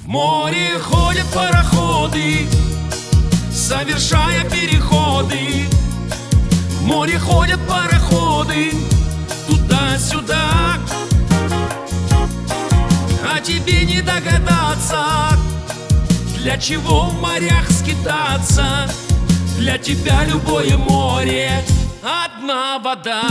море ходят пароходы, совершая переходы. В море ходят пароходы туда-сюда, а тебе не догадаться, для чего в морях скитаться. Для тебя любое море — одна вода.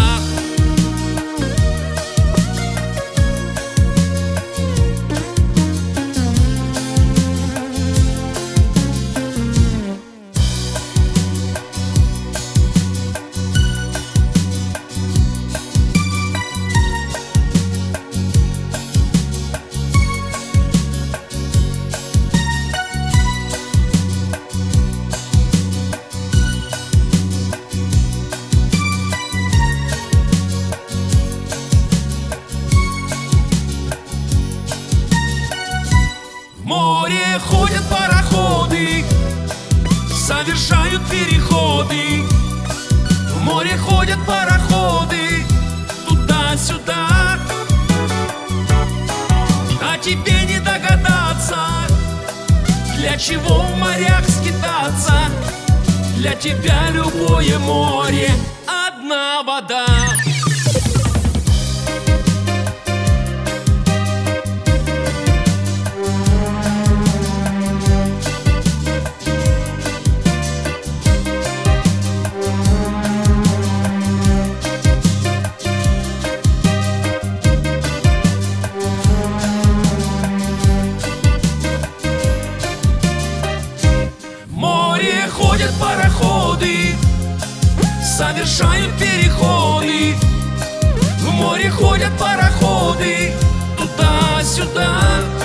В море ходят пароходы, совершают переходы. В море ходят пароходы туда-сюда, а тебе не догадаться, для чего в морях скитаться. Для тебя любое море — одна вода. Ходят пароходы, совершают переходы. В море ходят пароходы туда-сюда,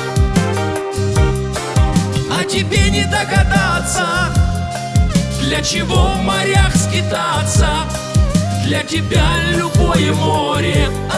а тебе не догадаться, для чего в морях скитаться. Для тебя любое море